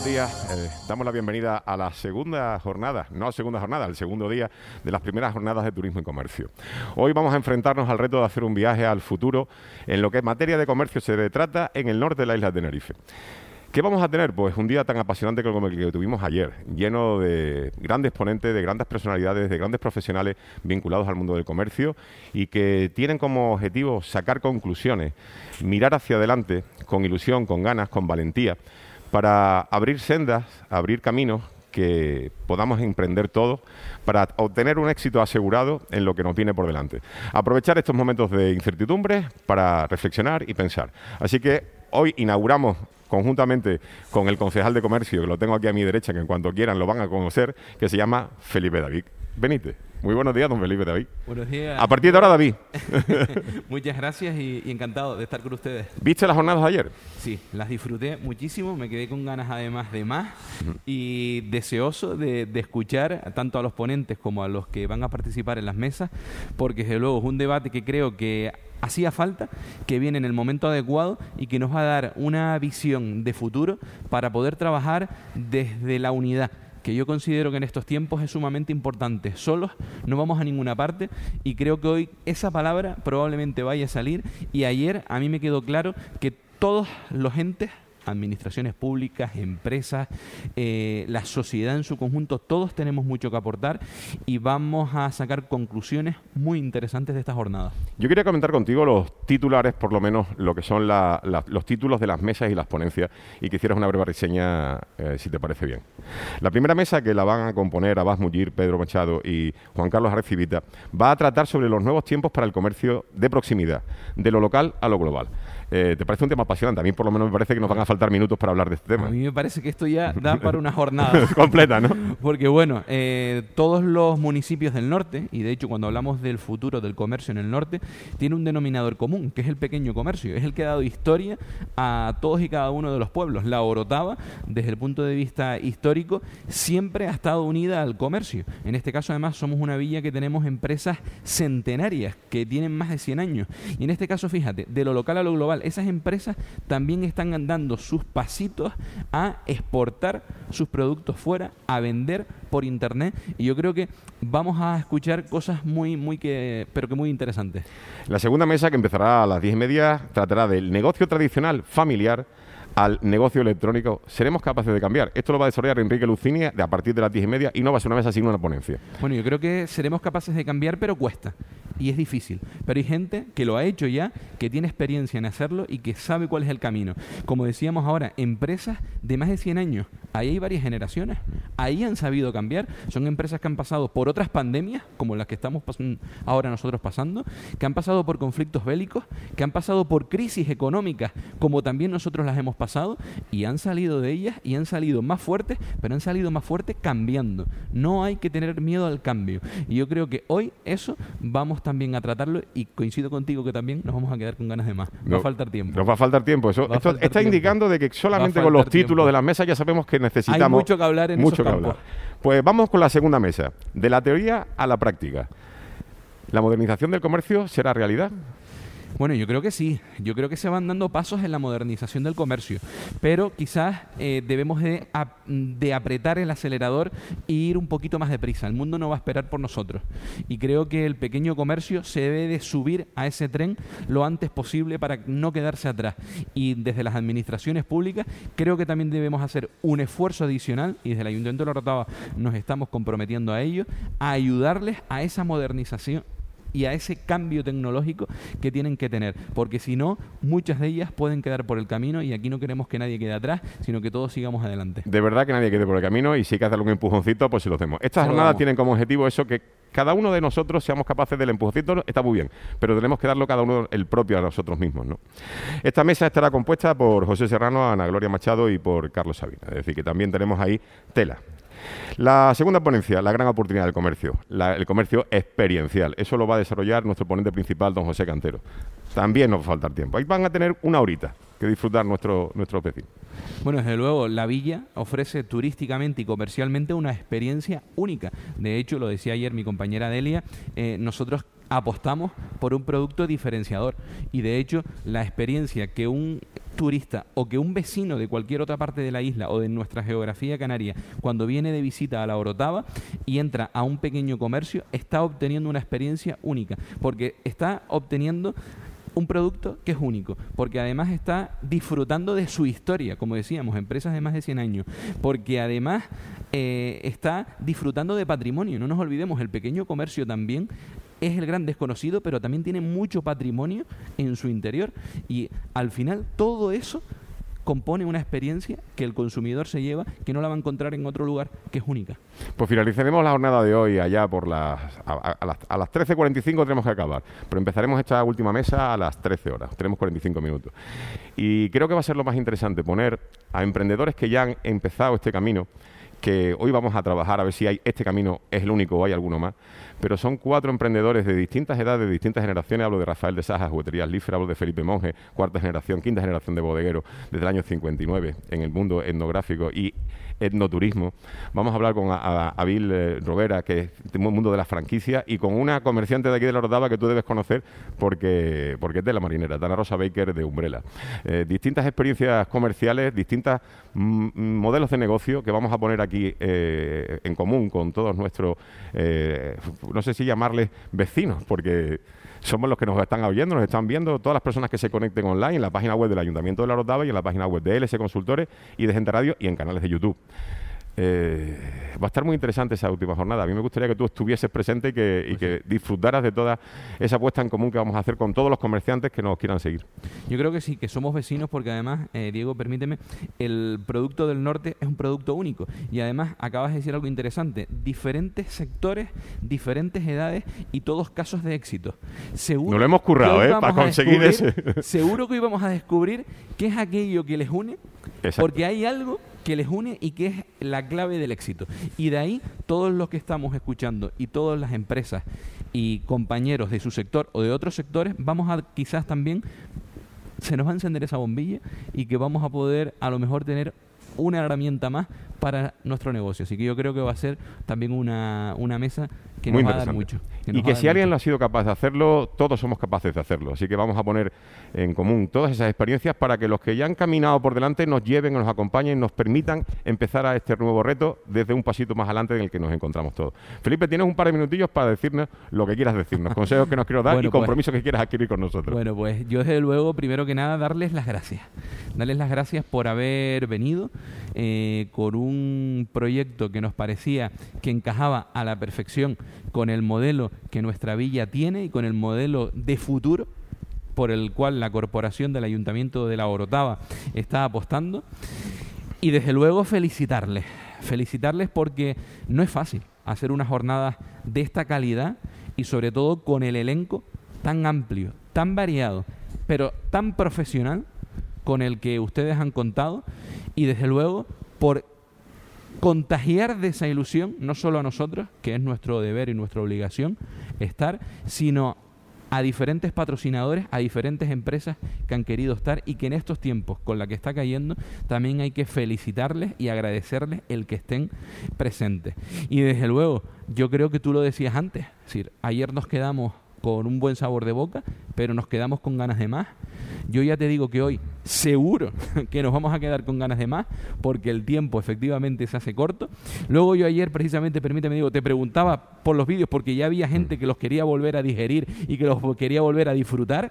buenos días. Damos la bienvenida a la segunda jornada, no a segunda jornada, al segundo día de las primeras jornadas de turismo y comercio. Hoy vamos a enfrentarnos al reto de hacer un viaje al futuro en lo que en materia de comercio se trata en el norte de la isla de Tenerife. ¿Qué vamos a tener? Pues un día tan apasionante como el que tuvimos ayer, lleno de grandes ponentes, de grandes personalidades, de grandes profesionales vinculados al mundo del comercio y que tienen como objetivo sacar conclusiones, mirar hacia adelante con ilusión, con ganas, con valentía, para abrir sendas, abrir caminos que podamos emprender todos para obtener un éxito asegurado en lo que nos viene por delante. Aprovechar estos momentos de incertidumbre para reflexionar y pensar. Así que hoy inauguramos conjuntamente con el concejal de comercio, que lo tengo aquí a mi derecha, que en cuanto quieran lo van a conocer, que se llama Felipe David Benítez. Muy buenos días, don Felipe David. Buenos días. A partir de ahora, David. Muchas gracias y encantado de estar con ustedes. ¿Viste las jornadas de ayer? Sí, las disfruté muchísimo, me quedé con ganas además de más y deseoso de escuchar tanto a los ponentes como a los que van a participar en las mesas, porque desde luego es un debate que creo que hacía falta, que viene en el momento adecuado y que nos va a dar una visión de futuro para poder trabajar desde la unidad, que yo considero que en estos tiempos es sumamente importante. Solos no vamos a ninguna parte y creo que hoy esa palabra probablemente vaya a salir, y ayer a mí me quedó claro que todos los entes, administraciones públicas, empresas, la sociedad en su conjunto, todos tenemos mucho que aportar y vamos a sacar conclusiones muy interesantes de esta jornada. Yo quería comentar contigo los titulares, por lo menos lo que son los títulos de las mesas y las ponencias, y que hicieras una breve reseña, si te parece bien. La primera mesa, que la van a componer Abbas Mullir, Pedro Machado y Juan Carlos Arrecibita, va a tratar sobre los nuevos tiempos para el comercio de proximidad, de lo local a lo global. ¿Te parece un tema apasionante? A mí por lo menos me parece que nos van a faltar minutos para hablar de este tema. A mí me parece que esto ya da para una jornada completa, ¿no? Porque bueno, todos los municipios del norte, y de hecho cuando hablamos del futuro del comercio en el norte, tiene un denominador común, que es el pequeño comercio. Es el que ha dado historia a todos y cada uno de los pueblos. La Orotava, desde el punto de vista histórico, siempre ha estado unida al comercio. En este caso además somos una villa que tenemos empresas centenarias que tienen más de 100 años. Y en este caso, fíjate, de lo local a lo global, esas empresas también están dando sus pasitos a exportar sus productos fuera, a vender por internet, y yo creo que vamos a escuchar cosas pero que muy interesantes. La segunda mesa, que empezará a las 10:30, tratará del negocio tradicional familiar al negocio electrónico. ¿Seremos capaces de cambiar? Esto lo va a desarrollar Enrique Lucini a partir de las 10:30 y no va a ser una mesa sino una ponencia. Bueno, yo creo que seremos capaces de cambiar, pero cuesta y es difícil. Pero hay gente que lo ha hecho ya, que tiene experiencia en hacerlo y que sabe cuál es el camino. Como decíamos ahora, empresas de más de 100 años, ahí hay varias generaciones, ahí han sabido cambiar. Son empresas que han pasado por otras pandemias, como las que estamos ahora nosotros pasando, que han pasado por conflictos bélicos, que han pasado por crisis económicas, como también nosotros las hemos pasado, y han salido de ellas y han salido más fuertes, pero han salido más fuertes cambiando. No hay que tener miedo al cambio. Y yo creo que hoy eso vamos también a tratarlo, y coincido contigo que también nos vamos a quedar con ganas de más. Va a faltar tiempo. Nos va a faltar tiempo. Esto está indicando de que solamente con los títulos de las mesas ya sabemos que necesitamos... Hay mucho que hablar en esos campos. Pues vamos con la segunda mesa. De la teoría a la práctica. ¿La modernización del comercio será realidad? Bueno, yo creo que sí. Yo creo que se van dando pasos en la modernización del comercio, pero quizás debemos de apretar el acelerador e ir un poquito más deprisa. El mundo no va a esperar por nosotros, y creo que el pequeño comercio se debe de subir a ese tren lo antes posible para no quedarse atrás. Y desde las administraciones públicas creo que también debemos hacer un esfuerzo adicional, y desde el Ayuntamiento de La Orotava nos estamos comprometiendo a ello, a ayudarles a esa modernización y a ese cambio tecnológico que tienen que tener, porque si no, muchas de ellas pueden quedar por el camino, y aquí no queremos que nadie quede atrás, sino que todos sigamos adelante. De verdad que nadie quede por el camino, y si hay que hacerle un empujoncito, pues se lo hacemos. Estas jornadas tienen como objetivo eso, que cada uno de nosotros seamos capaces del empujoncito. Está muy bien, pero tenemos que darlo cada uno el propio a nosotros mismos, ¿no? Esta mesa estará compuesta por José Serrano, Ana Gloria Machado y por Carlos Sabina, es decir, que también tenemos ahí tela. La segunda ponencia, la gran oportunidad del comercio, el comercio experiencial. Eso lo va a desarrollar nuestro ponente principal, don José Cantero. También nos va a faltar tiempo. Ahí van a tener una horita que disfrutar nuestros vecinos. Bueno, desde luego, la villa ofrece turísticamente y comercialmente una experiencia única. De hecho, lo decía ayer mi compañera Delia, nosotros apostamos por un producto diferenciador, y de hecho la experiencia que un turista o que un vecino de cualquier otra parte de la isla o de nuestra geografía canaria, cuando viene de visita a la Orotava y entra a un pequeño comercio, está obteniendo una experiencia única, porque está obteniendo un producto que es único, porque además está disfrutando de su historia, como decíamos, empresas de más de 100 años, porque además está disfrutando de patrimonio. No nos olvidemos, el pequeño comercio también es el gran desconocido, pero también tiene mucho patrimonio en su interior, y al final todo eso compone una experiencia que el consumidor se lleva, que no la va a encontrar en otro lugar, que es única. Pues finalizaremos la jornada de hoy allá por a las 13:45 tenemos que acabar, pero empezaremos esta última mesa a las 13 horas, tenemos 45 minutos. Y creo que va a ser lo más interesante poner a emprendedores que ya han empezado este camino, que hoy vamos a trabajar a ver si este camino es el único o hay alguno más, pero son 4 emprendedores de distintas edades, de distintas generaciones. Hablo de Rafael de Sajas, Jugueterías Lífer, hablo de Felipe Monge, 4ª generación, 5ª generación de bodeguero, desde el año 59 en el mundo etnográfico y etnoturismo. Vamos a hablar con Abil Robera, que es del mundo de la franquicia, y con una comerciante de aquí de la Orotava que tú debes conocer porque es de la marinera, Dana Rosa Baker de Umbrella. Distintas experiencias comerciales, distintos modelos de negocio que vamos a poner aquí en común con todos nuestros, no sé si llamarles vecinos, porque somos los que nos están oyendo, nos están viendo, todas las personas que se conecten online en la página web del Ayuntamiento de la Orotava y en la página web de LS Consultores y de Gente Radio y en canales de YouTube. Va a estar muy interesante esa última jornada. A mí me gustaría que tú estuvieses presente y que disfrutaras de toda esa puesta en común que vamos a hacer con todos los comerciantes que nos quieran seguir. Yo creo que sí, que somos vecinos, porque además, Diego, permíteme, el producto del norte es un producto único, y además acabas de decir algo interesante: diferentes sectores, diferentes edades y todos casos de éxito. Seguro nos lo hemos currado, para conseguir ese. Seguro que hoy vamos a descubrir qué es aquello que les une. Exacto. Porque hay algo que les une y que es la clave del éxito. Y de ahí, todos los que estamos escuchando y todas las empresas y compañeros de su sector o de otros sectores, vamos a quizás también, se nos va a encender esa bombilla y que vamos a poder a lo mejor tener una herramienta más para nuestro negocio. Así que yo creo que va a ser también una mesa que nos va a dar mucho. Y que si alguien lo ha sido capaz de hacerlo, todos somos capaces de hacerlo. Así que vamos a poner en común todas esas experiencias para que los que ya han caminado por delante nos lleven, nos acompañen, nos permitan empezar a este nuevo reto desde un pasito más adelante en el que nos encontramos todos. Felipe, tienes un par de minutillos para decirnos lo que quieras decirnos, consejos que nos quiero dar y compromisos que quieras adquirir con nosotros. Bueno, pues yo desde luego, primero que nada, darles las gracias. Darles las gracias por haber venido con un proyecto que nos parecía que encajaba a la perfección con el modelo que nuestra villa tiene y con el modelo de futuro por el cual la corporación del Ayuntamiento de la Orotava está apostando. Y desde luego felicitarles porque no es fácil hacer unas jornadas de esta calidad y sobre todo con el elenco tan amplio, tan variado, pero tan profesional con el que ustedes han contado, y desde luego por contagiar de esa ilusión no solo a nosotros, que es nuestro deber y nuestra obligación estar, sino a diferentes patrocinadores, a diferentes empresas que han querido estar y que en estos tiempos con la que está cayendo también hay que felicitarles y agradecerles el que estén presentes. Y desde luego, yo creo que tú lo decías antes, es decir, ayer nos quedamos con un buen sabor de boca, pero nos quedamos con ganas de más. Yo ya te digo que hoy seguro que nos vamos a quedar con ganas de más, porque el tiempo efectivamente se hace corto. Luego yo ayer precisamente, permíteme, te preguntaba por los vídeos, porque ya había gente que los quería volver a digerir y que los quería volver a disfrutar,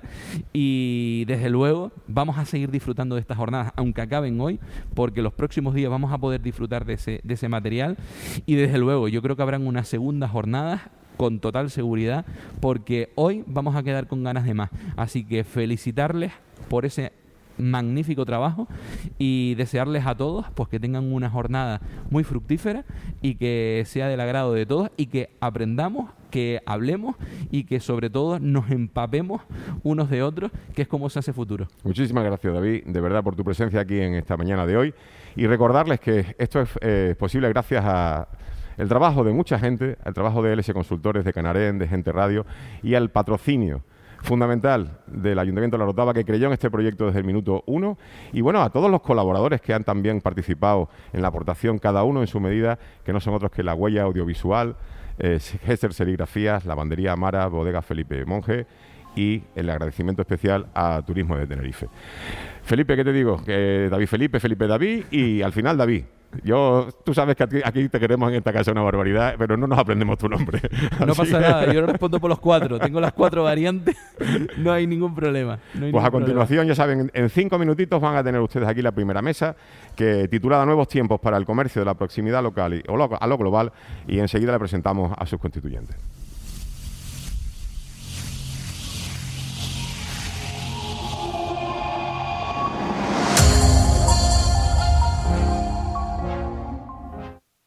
y desde luego vamos a seguir disfrutando de estas jornadas, aunque acaben hoy, porque los próximos días vamos a poder disfrutar de ese material, y desde luego yo creo que habrán unas segundas jornadas con total seguridad, porque hoy vamos a quedar con ganas de más. Así que felicitarles por ese magnífico trabajo y desearles a todos pues que tengan una jornada muy fructífera y que sea del agrado de todos, y que aprendamos, que hablemos y que sobre todo nos empapemos unos de otros, que es como se hace futuro. Muchísimas gracias, David, de verdad, por tu presencia aquí en esta mañana de hoy, y recordarles que esto es posible gracias a el trabajo de mucha gente, el trabajo de LS Consultores, de Canarén, de Gente Radio, y al patrocinio fundamental del Ayuntamiento de la Orotava, que creyó en este proyecto desde el minuto 1, y bueno, a todos los colaboradores que han también participado en la aportación, cada uno en su medida, que no son otros que La Huella Audiovisual, Gesser Serigrafías, Lavandería Amara, Bodega Felipe Monge y el agradecimiento especial a Turismo de Tenerife. Felipe, ¿qué te digo? Que David Felipe, Felipe David y al final David. Tú sabes que aquí te queremos en esta casa una barbaridad, pero no nos aprendemos tu nombre. No pasa nada, yo respondo por los 4. Tengo las 4 variantes, no hay ningún problema. Pues a continuación, ya saben, en 5 minutitos van a tener ustedes aquí la primera mesa, que titulada Nuevos tiempos para el comercio de la proximidad local a lo global, y enseguida le presentamos a sus constituyentes.